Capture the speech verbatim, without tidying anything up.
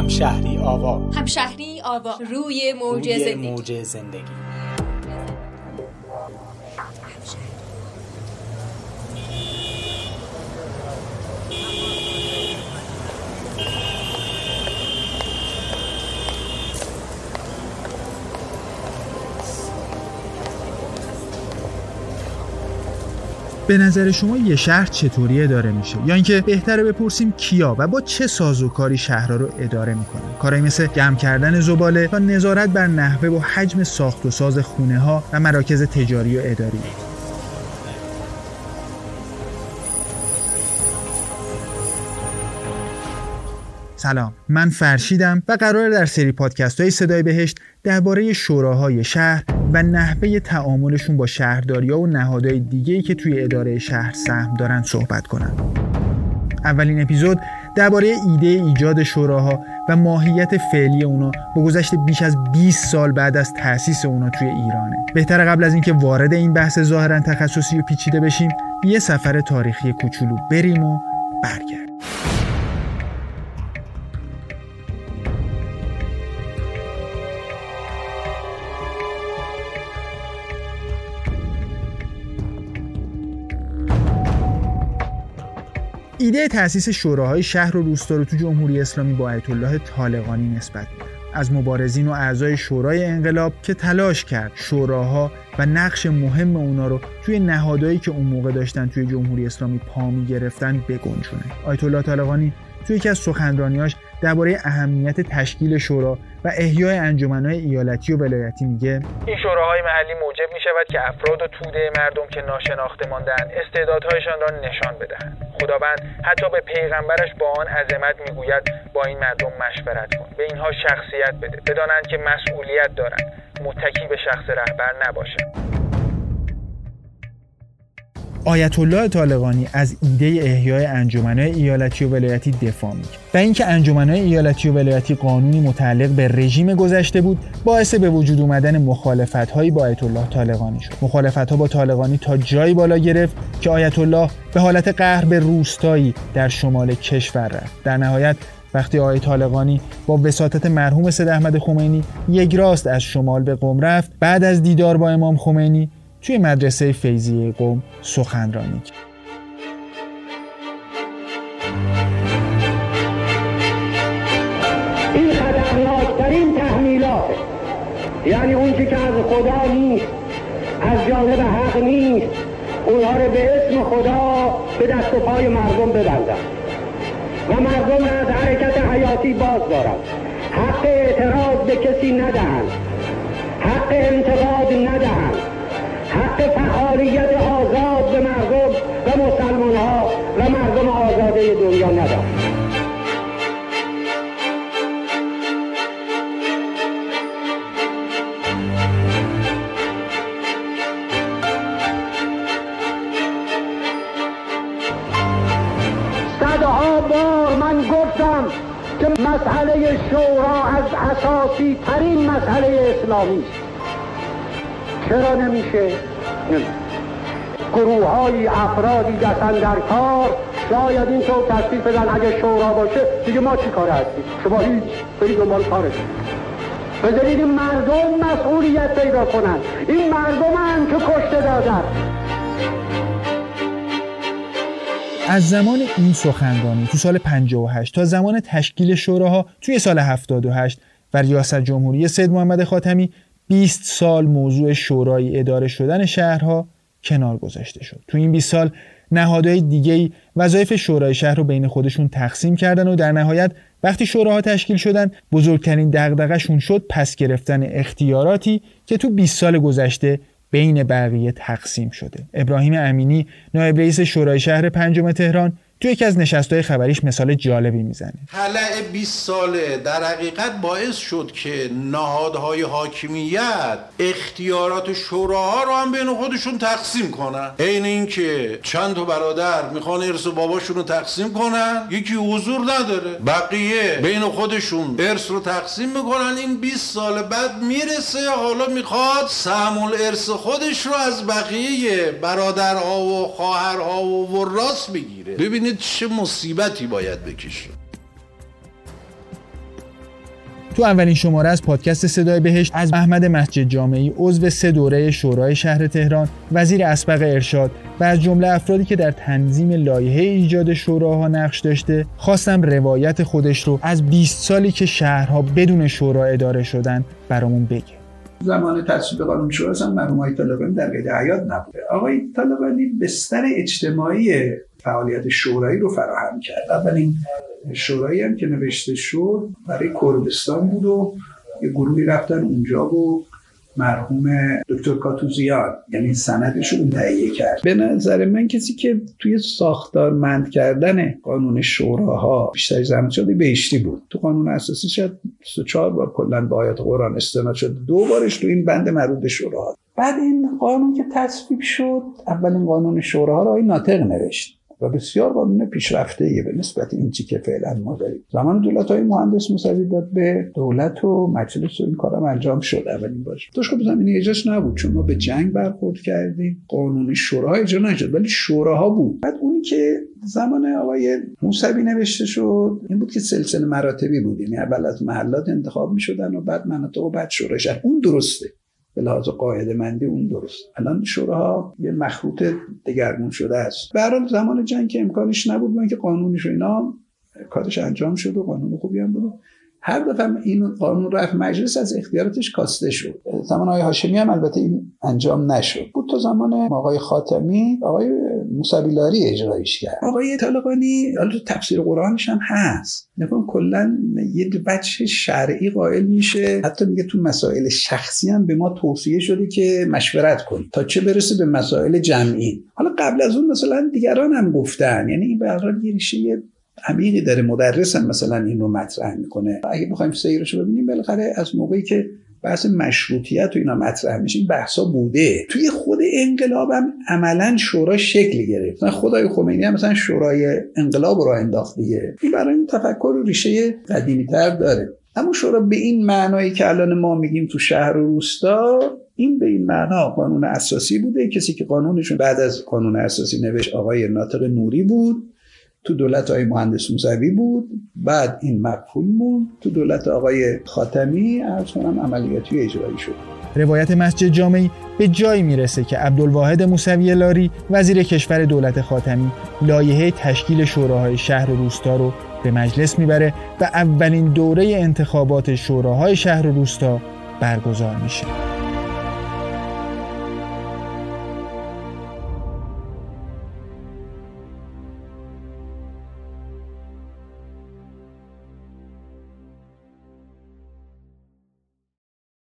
همشهری آوا. همشهری آوا روی موج زندگی. روی موج زندگی. به نظر شما یه شهر چطوری اداره میشه؟ یا اینکه بهتره بپرسیم کیا و با چه سازوکاری شهرها رو اداره میکنن؟ کارهایی مثل جمع کردن زباله تا نظارت بر نحوه و حجم ساخت و ساز خونه ها و مراکز تجاری و اداری. سلام، من فرشیدم و قراره در سری پادکست های صدای بهشت درباره شوراهای شهر و نحوه تعاملشون با شهرداری‌ها و نهادهای دیگه‌ای که توی اداره شهر سهم دارن صحبت کنم. اولین اپیزود درباره ایده ایجاد شوراها و ماهیت فعلی اونا با گذشت بیش از بیست سال بعد از تأسیس اونا توی ایرانه. بهتره قبل از اینکه وارد این بحث ظاهراً تخصصی و پیچیده بشیم، یه سفر تاریخی کوچولو بریم و برگردیم. ایده تأسیس شوراهای شهر و روستا رو تو جمهوری اسلامی با آیت الله طالقانی نسبت میدن. از مبارزین و اعضای شورای انقلاب که تلاش کرد شوراها و نقش مهم اونا رو توی نهادهایی که اون موقع داشتن توی جمهوری اسلامی پا می‌گرفتن بگنجونه. آیت الله طالقانی توی یکی از سخنرانی‌هاش درباره اهمیت تشکیل شورا و احیای انجمن‌های ایالتی و ولایتی میگه این شوراهای محلی موجب می‌شود که افراد و توده مردم که ناشناخته مانده‌اند استعدادهایشان را نشان بدهند. خداوند حتی به پیغمبرش با آن عظمت میگوید با این مردم مشورت کن، به اینها شخصیت بده، بدانند که مسئولیت دارند، متکی به شخص رهبر نباشند. آیت الله طالقانی از ایده احیای انجمن‌های ایالتی و ولایتی دفاع می‌کرد و اینکه انجمن‌های ایالتی و ولایتی قانونی متعلق به رژیم گذشته بود باعث به وجود اومدن مخالفت‌هایی با آیت الله طالقانی شد. مخالفت‌ها با طالقانی تا جایی بالا گرفت که آیت الله به حالت قهر به روستایی در شمال کشور رفت. در نهایت وقتی آقای طالقانی با وساطت مرحوم سید احمد خمینی یک راست از شمال به قم رفت، بعد از دیدار با امام خمینی توی مدرسه فیضیه قم سخنرانی کرد. این خطرناکترین تحمیلات، یعنی اون که از خدا نیست، از جانب حق نیست، اونها رو به اسم خدا به دست و پای مردم ببندن و مردم از حرکت حیاتی باز دارن، حق اعتراض به کسی ندهند، حق انتقاد ندهند، حق فعالیت آزاد به مردم و مسلمان ها و مردم آزاده دنیا ندهند. صدها بار من گفتم که مسئله شورا از اساسی ترین مسئله اسلامی است. چرا نمیشه؟ گروه های افرادی دستن در کار شاید این طور تشکیل بدن اگه شورا باشه دیگه ما چی کاره هستیم؟ شما هیچ برید دنبال کارتون. بذارید این مردم مسئولیت پیدا کنن. این مردم هم که کشته دادن. از زمان این سخنرانی تو سال پنجاه و هشت تا زمان تشکیل شوراها توی سال هفتاد و هشت و ریاست جمهوری سید محمد خاتمی بیست سال موضوع شورای اداره شدن شهرها کنار گذاشته شد. تو این بیست سال نهادهای دیگه‌ای وظایف شورای شهر رو بین خودشون تقسیم کردن و در نهایت وقتی شوراها تشکیل شدن بزرگترین دغدغه‌شون شد پس گرفتن اختیاراتی که تو بیست سال گذشته بین بقیه تقسیم شده. ابراهیم امینی نایب رئیس شورای شهر پنجم تهران تو یکی از نشست‌های خبریش مثال جالبی میزنه. خلأ بیست ساله در حقیقت باعث شد که نهادهای حاکمیت اختیارات شوراها رو هم بین خودشون تقسیم کنن. عین این که چند تا برادر میخوان ارث باباشون رو تقسیم کنن، یکی حضور نداره، بقیه بین خودشون ارث رو تقسیم میکنن. این بیست سال بعد میرسه حالا میخواد سهم الارث خودش رو از بقیه برادرها و خواهرها و وراث بگیره. ببینید چه مصیبتی باید بکشه. تو اولین شماره از پادکست صدای بهشت از احمد مسجد جامعی، عضو سه دوره شورای شهر تهران، وزیر اسبق ارشاد و از جمله افرادی که در تنظیم لایحه ایجاد شوراها نقش داشته، خواستم روایت خودش رو از بیست سالی که شهرها بدون شورا اداره شدن برامون بگه. زمان تصویب قانون شورا هم مرحوم آقای طالقانی در قید حیات نبوده. آقای طالقانی بستر اجتماعی فعالیت شورایی رو فراهم کرد. اولین شورایی هم که نوشته شد برای کردستان بود و یه گروهی رفتن اونجا و مرحوم دکتر کاتوزیان یعنی سندش رو تهیه کرد. به نظر من کسی که توی ساختارمند کردن قانون شوراها بیشتر زحمت شده بهشتی بود. تو قانون اساسی شد سه چهار بار کلا به آیات قرآن استناد شد، دو بارش تو این بند مربوط به شوراها. بعد این قانون که تصویب شد، اولین قانون شوراها رو آقای ناطق نوشت و بسیار قانون پیشرفته‌ایه به نسبت این چی که فعلا ما داریم. زمان دولت‌های مهندس موسوی داد به دولت و مجلس و این کارم انجام شد اولین بار. توش خب زمینه اجراش نبود چون ما به جنگ برخورد کردیم. قانون شورا اجرا نشد ولی شوراها بود. بعد اونی که زمان آقای موسوی نوشته شد این بود که سلسله مراتبی بود، یعنی اول از محلات انتخاب می‌شدن و بعد مناطق و بعد شورای شهر. اون درسته. به لحاظ قاعده مندی اون درست. الان شوراها یه مخروط دگرگون شده است. به هر حال زمان جنگ که امکانش نبود من که قانونش و اینا کارش انجام شد و قانون خوبی هم بود. هر دفعه این قانون رفت مجلس از اختیاراتش کاسته شد. زمان آقای هاشمی هم البته این انجام نشد. بود تا زمان آقای خاتمی آقای موسوی لاری اجرایش کرد. آقای طالقانی حالا تو تفسیر قرآنش هم هست. نکن کلا یه بچه شرعی قائل میشه، حتی میگه تو مسائل شخصی هم به ما توصیه شده که مشورت کنیم تا چه برسه به مسائل جمعی. حالا قبل از اون مثلا دیگران هم گفتن، یعنی این به هر حال یه ریشه عمیقی داره. مدرس هم مثلا این رو مطرح میکنه. اگه بخوایم سیرش رو ببینیم بالاخره از موقعی که بحث مشروطیت و اینا مطرح میشه این بحثا بوده. توی خود انقلاب هم عملا شورا شکل گرفت. مثلا خدای خمینی هم مثلا شورای انقلاب رو انداخت دیگه. این برای این تفکر و ریشه قدیمی‌تر داره. اما شورا به این معنایی که الان ما میگیم تو شهر و روستا، این به این معنا قانون اساسی بوده. کسی که قانونشون بعد از قانون اساسی نوشت آقای ناطق نوری بود، تو دولت آقای مهندس موسوی بود، بعد این مقفول موند، تو دولت آقای خاتمی عرض کنم عملیاتی اجرایی شد. روایت مسجد جامعی به جایی میرسه که عبدالواحد موسوی لاری وزیر کشور دولت خاتمی لایحه تشکیل شوراهای شهر و روستا رو به مجلس میبره و اولین دوره انتخابات شوراهای شهر و روستا برگزار میشه.